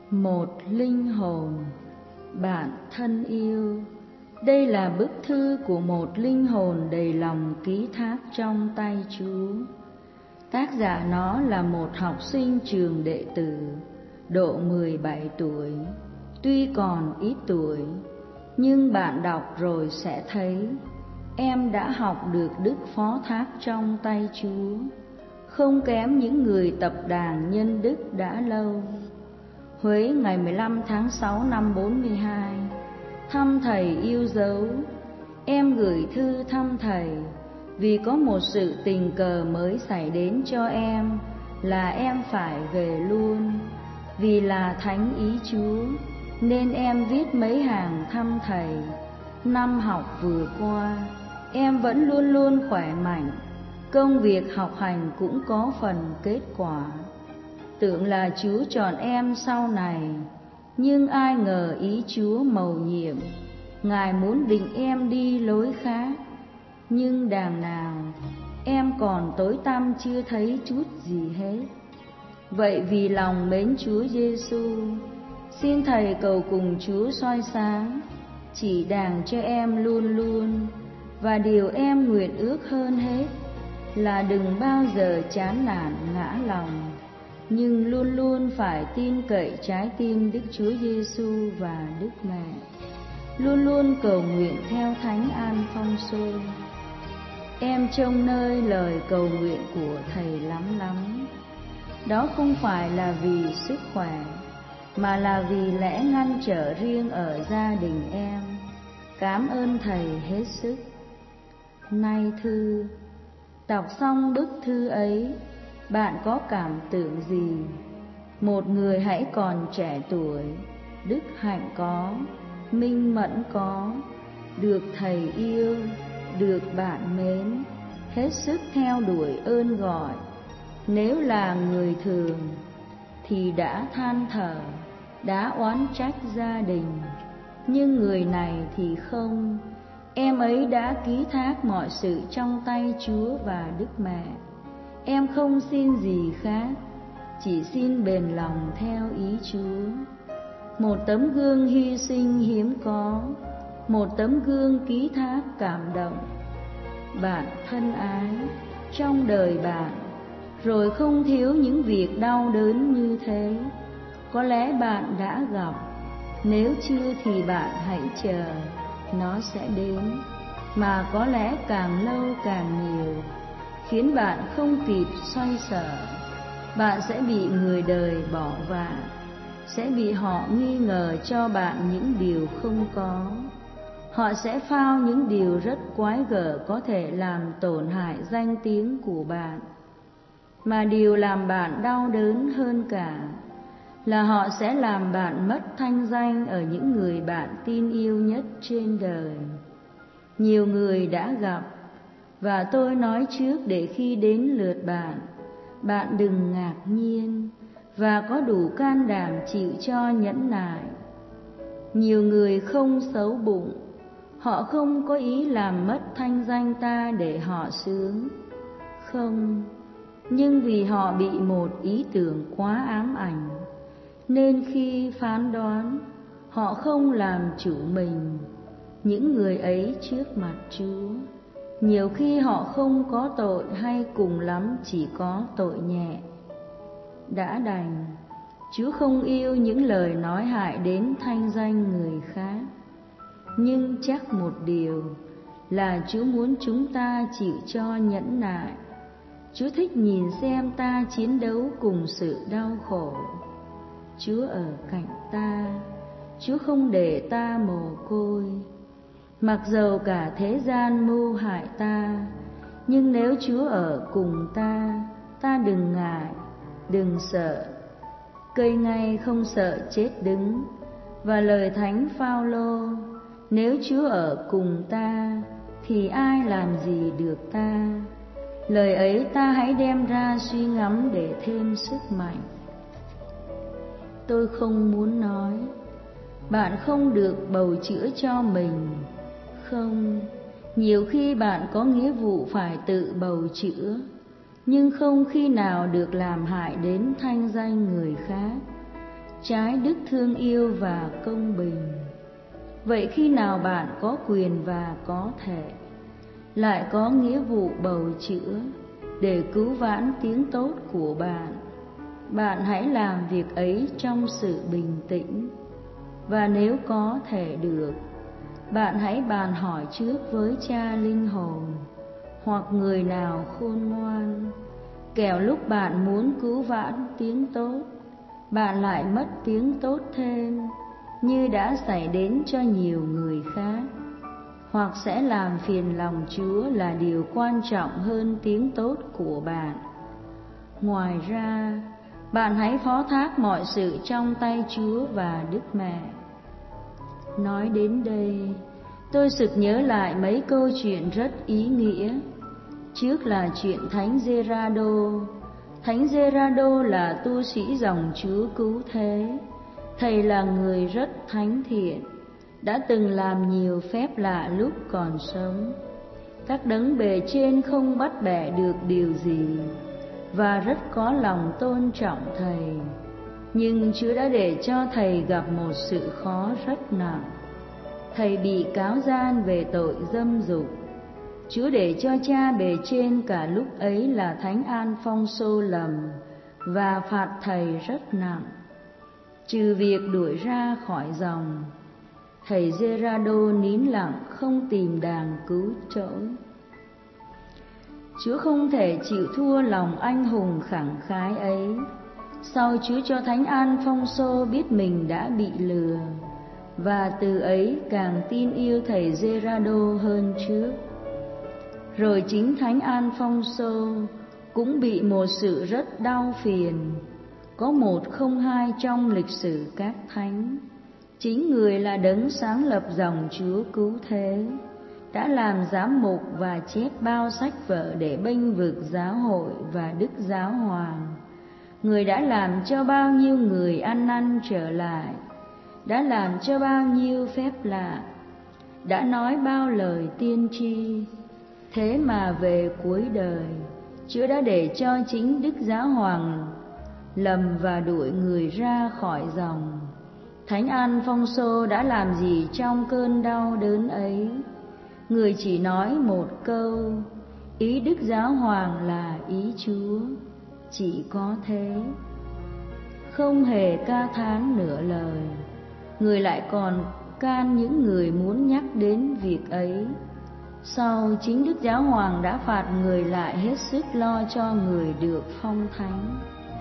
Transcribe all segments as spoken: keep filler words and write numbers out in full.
Một linh hồn. Bạn thân yêu, đây là bức thư của một linh hồn đầy lòng ký thác trong tay Chúa. Tác giả nó là một học sinh trường đệ tử, độ mười bảy tuổi. Tuy còn ít tuổi, nhưng bạn đọc rồi sẽ thấy em đã học được đức phó thác trong tay Chúa, không kém những người tập đàn nhân đức đã lâu. Huế, ngày mười lăm tháng sáu năm bốn mươi hai. Thăm thầy yêu dấu. Em gửi thư thăm thầy vì có một sự tình cờ mới xảy đến cho em là em phải về luôn. Vì là thánh ý Chúa nên em viết mấy hàng thăm thầy. Năm học vừa qua em vẫn luôn luôn khỏe mạnh, công việc học hành cũng có phần kết quả. Tưởng là Chúa chọn em sau này, nhưng ai ngờ ý Chúa mầu nhiệm, Ngài muốn định em đi lối khác. Nhưng đàng nào em còn tối tăm chưa thấy chút gì hết. Vậy vì lòng mến Chúa Giêsu, xin thầy cầu cùng Chúa soi sáng, chỉ đàng cho em luôn luôn. Và điều em nguyện ước hơn hết là đừng bao giờ chán nản ngã lòng, nhưng luôn luôn phải tin cậy trái tim Đức Chúa Giêsu và Đức Mẹ. Luôn luôn cầu nguyện theo Thánh Alphonso. Em trông nơi lời cầu nguyện của thầy lắm lắm. Đó không phải là vì sức khỏe, mà là vì lẽ ngăn trở riêng ở gia đình em. Cảm ơn thầy hết sức. Nay thư, đọc xong bức thư ấy, bạn có cảm tưởng gì? Một người hãy còn trẻ tuổi, đức hạnh có, minh mẫn có, được thầy yêu, được bạn mến, hết sức theo đuổi ơn gọi. Nếu là người thường thì đã than thở, đã oán trách gia đình. Nhưng người này thì không. Em ấy đã ký thác mọi sự trong tay Chúa và Đức Mẹ. Em không xin gì khác, chỉ xin bền lòng theo ý Chúa. Một tấm gương hy sinh hiếm có, một tấm gương ký thác cảm động. Bạn thân ái, trong đời bạn rồi không thiếu những việc đau đớn như thế. Có lẽ bạn đã gặp, nếu chưa thì bạn hãy chờ, nó sẽ đến. Mà có lẽ càng lâu càng nhiều, khiến bạn không kịp xoay sở. Bạn sẽ bị người đời bỏ vạ, sẽ bị họ nghi ngờ cho bạn những điều không có. Họ sẽ phao những điều rất quái gở có thể làm tổn hại danh tiếng của bạn. Mà điều làm bạn đau đớn hơn cả là họ sẽ làm bạn mất thanh danh ở những người bạn tin yêu nhất trên đời. Nhiều người đã gặp, và tôi nói trước để khi đến lượt bạn, bạn đừng ngạc nhiên và có đủ can đảm chịu cho nhẫn nại. Nhiều người không xấu bụng, họ không có ý làm mất thanh danh ta để họ sướng. Không, nhưng vì họ bị một ý tưởng quá ám ảnh, nên khi phán đoán, họ không làm chủ mình, những người ấy trước mặt Chúa. Nhiều khi họ không có tội, hay cùng lắm chỉ có tội nhẹ. Đã đành, Chúa không yêu những lời nói hại đến thanh danh người khác. Nhưng chắc một điều là Chúa muốn chúng ta chịu cho nhẫn nại. Chúa thích nhìn xem ta chiến đấu cùng sự đau khổ. Chúa ở cạnh ta, Chúa không để ta mồ côi. Mặc dầu cả thế gian mưu hại ta, nhưng nếu Chúa ở cùng ta, ta đừng ngại, đừng sợ. Cây ngay không sợ chết đứng. Và lời Thánh Phao-lô, nếu Chúa ở cùng ta, thì ai làm gì được ta? Lời ấy ta hãy đem ra suy ngẫm để thêm sức mạnh. Tôi không muốn nói bạn không được bầu chữa cho mình. Không, nhiều khi bạn có nghĩa vụ phải tự bầu chữa, nhưng không khi nào được làm hại đến thanh danh người khác. trái đức thương yêu và công bình. Vậy khi nào bạn có quyền và có thể, lại có nghĩa vụ bầu chữa để cứu vãn tiếng tốt của bạn, bạn hãy làm việc ấy trong sự bình tĩnh. Và nếu có thể được, bạn hãy bàn hỏi trước với Cha linh hồn hoặc người nào khôn ngoan, kẻo lúc bạn muốn cứu vãn tiếng tốt, bạn lại mất tiếng tốt thêm, như đã xảy đến cho nhiều người khác, hoặc sẽ làm phiền lòng Chúa là điều quan trọng hơn tiếng tốt của bạn. Ngoài ra, bạn hãy phó thác mọi sự trong tay Chúa và Đức Mẹ. Nói đến đây, tôi sực nhớ lại mấy câu chuyện rất ý nghĩa. Trước là chuyện Thánh Gerardo. Thánh Gerardo là tu sĩ dòng Chúa cứu thế. Thầy là người rất thánh thiện, đã từng làm nhiều phép lạ lúc còn sống. Các đấng bề trên không bắt bẻ được điều gì, và rất có lòng tôn trọng thầy. Nhưng Chúa đã để cho thầy gặp một sự khó rất nặng. Thầy bị cáo gian về tội dâm dục. Chúa để cho cha bề trên cả lúc ấy là Thánh Alfonso lầm và phạt thầy rất nặng, trừ việc đuổi ra khỏi dòng. Thầy Gerardo nín lặng không tìm đàng cứu chỗi. Chúa không thể chịu thua lòng anh hùng khẳng khái ấy. Sau Chúa cho Thánh Alfonso biết mình đã bị lừa, và từ ấy càng tin yêu thầy Gerardo hơn trước. Rồi chính Thánh Alfonso cũng bị một sự rất đau phiền, có một không hai trong lịch sử các thánh. Chính người là đấng sáng lập dòng Chúa cứu thế, đã làm giám mục và chép bao sách vở để bênh vực giáo hội và Đức Giáo Hoàng. Người đã làm cho bao nhiêu người ăn năn trở lại, đã làm cho bao nhiêu phép lạ, đã nói bao lời tiên tri. Thế mà về cuối đời, Chúa đã để cho chính Đức Giáo Hoàng lầm và đuổi người ra khỏi dòng. Thánh Alfonso đã làm gì trong cơn đau đớn ấy? Người chỉ nói một câu: ý Đức Giáo Hoàng là ý Chúa, chỉ có thế. Không hề ca thán nửa lời. Người lại còn can những người muốn nhắc đến việc ấy. Sau, chính Đức Giáo Hoàng đã phạt người lại hết sức lo cho người được phong thánh.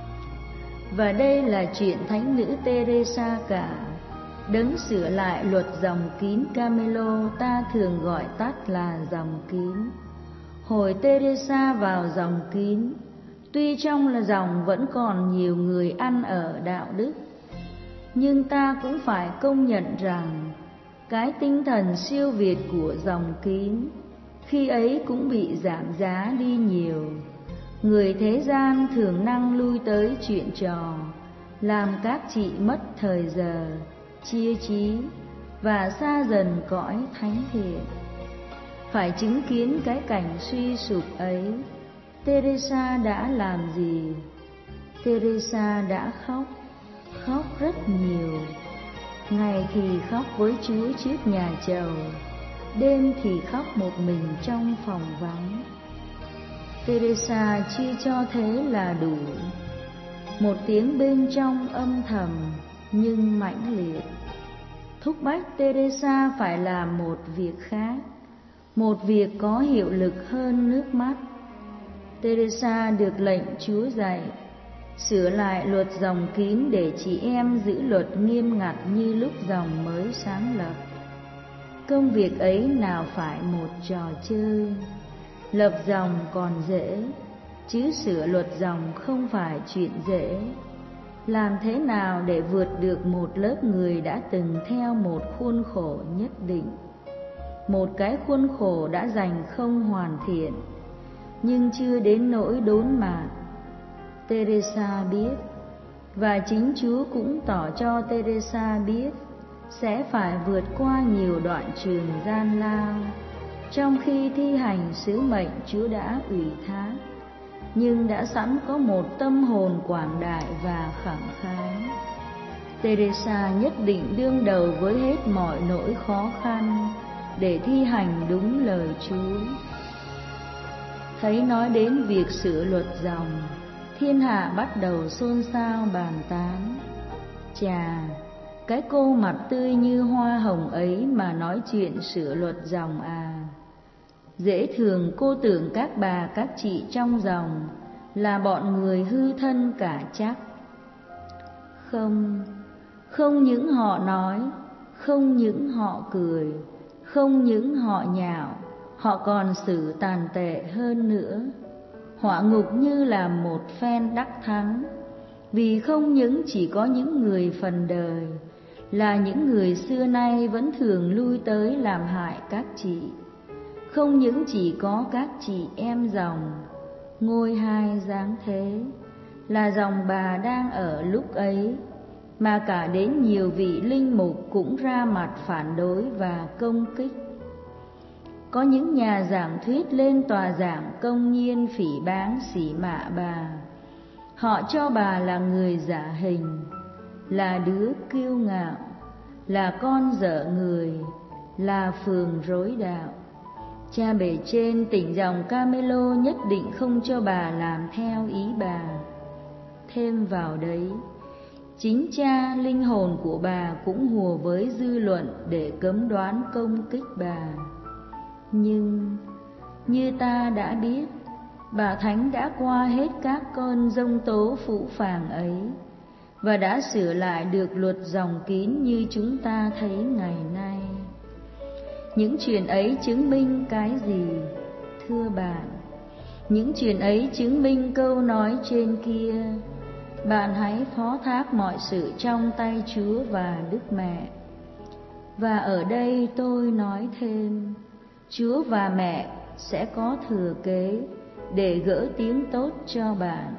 Và đây là chuyện thánh nữ Teresa cả, đấng sửa lại luật dòng kín Camelo ta thường gọi tắt là dòng kín. Hồi Teresa vào dòng kín, tuy trong là dòng vẫn còn nhiều người ăn ở đạo đức, nhưng ta cũng phải công nhận rằng cái tinh thần siêu việt của dòng kín khi ấy cũng bị giảm giá đi nhiều. Người thế gian thường năng lui tới chuyện trò, làm các chị mất thời giờ, chia trí và xa dần cõi thánh thiện. Phải chứng kiến cái cảnh suy sụp ấy, Teresa đã làm gì? Teresa đã khóc, khóc rất nhiều. Ngày thì khóc với Chúa trước nhà chầu, đêm thì khóc một mình trong phòng vắng. Teresa chia cho thế là đủ. Một tiếng bên trong âm thầm nhưng mãnh liệt thúc bách Teresa phải làm một việc khác, một việc có hiệu lực hơn nước mắt. Teresa được lệnh Chúa dạy sửa lại luật dòng kín để chị em giữ luật nghiêm ngặt như lúc dòng mới sáng lập. Công việc ấy nào phải một trò chơi. Lập dòng còn dễ, chứ sửa luật dòng không phải chuyện dễ. Làm thế nào để vượt được một lớp người đã từng theo một khuôn khổ nhất định, một cái khuôn khổ đã dành không hoàn thiện, nhưng chưa đến nỗi đốn mạt. Teresa biết, và chính Chúa cũng tỏ cho Teresa biết, sẽ phải vượt qua nhiều đoạn trường gian lao trong khi thi hành sứ mệnh Chúa đã ủy thác, nhưng đã sẵn có một tâm hồn quảng đại và khẳng khái. Teresa nhất định đương đầu với hết mọi nỗi khó khăn để thi hành đúng lời Chúa. Thấy nói đến việc sửa luật dòng, thiên hạ bắt đầu xôn xao bàn tán. Chà, cái cô mặt tươi như hoa hồng ấy mà nói chuyện sửa luật dòng à? Dễ thường cô tưởng các bà các chị trong dòng là bọn người hư thân cả chắc. Không, không những họ nói, không những họ cười, không những họ nhạo, họ còn xử tàn tệ hơn nữa. Họa ngục như là một phen đắc thắng, vì không những chỉ có những người phần đời, là những người xưa nay vẫn thường lui tới làm hại các chị. Không những chỉ có các chị em dòng, ngôi hai dáng thế, là dòng bà đang ở lúc ấy, mà cả đến nhiều vị linh mục cũng ra mặt phản đối và công kích. Có những nhà giảng thuyết lên tòa giảng công nhiên phỉ báng sỉ mạ bà. Họ cho bà là người giả hình, là đứa kiêu ngạo, là con dở người, là phường rối đạo. Cha bề trên tỉnh dòng Camelo nhất định không cho bà làm theo ý bà. Thêm vào đấy, chính cha linh hồn của bà cũng hùa với dư luận để cấm đoán công kích bà. Nhưng như ta đã biết, bà Thánh đã qua hết các con dông tố phũ phàng ấy và đã sửa lại được luật dòng kín như chúng ta thấy ngày nay. Những chuyện ấy chứng minh cái gì, thưa bạn? Những chuyện ấy chứng minh câu nói trên kia: bạn hãy phó thác mọi sự trong tay Chúa và Đức Mẹ. Và ở đây tôi nói thêm, Chúa và Mẹ sẽ có thừa kế để gỡ tiếng tốt cho bạn.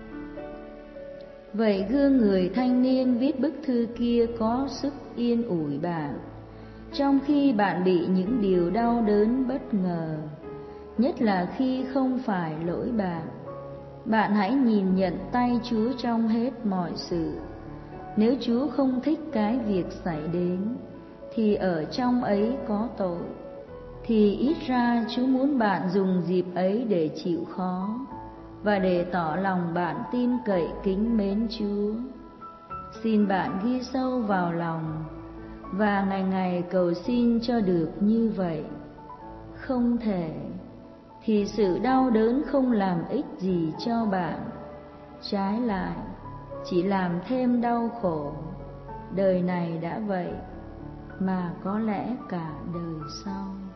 Vậy gương người thanh niên viết bức thư kia có sức yên ủi bạn, trong khi bạn bị những điều đau đớn bất ngờ, nhất là khi không phải lỗi bạn. Bạn hãy nhìn nhận tay Chúa trong hết mọi sự. Nếu Chúa không thích cái việc xảy đến, thì ở trong ấy có tội, thì ít ra Chúa muốn bạn dùng dịp ấy để chịu khó và để tỏ lòng bạn tin cậy kính mến Chúa. Xin bạn ghi sâu vào lòng và ngày ngày cầu xin cho được như vậy. Không thể, thì sự đau đớn không làm ích gì cho bạn, trái lại chỉ làm thêm đau khổ. Đời này đã vậy, mà có lẽ cả đời sau.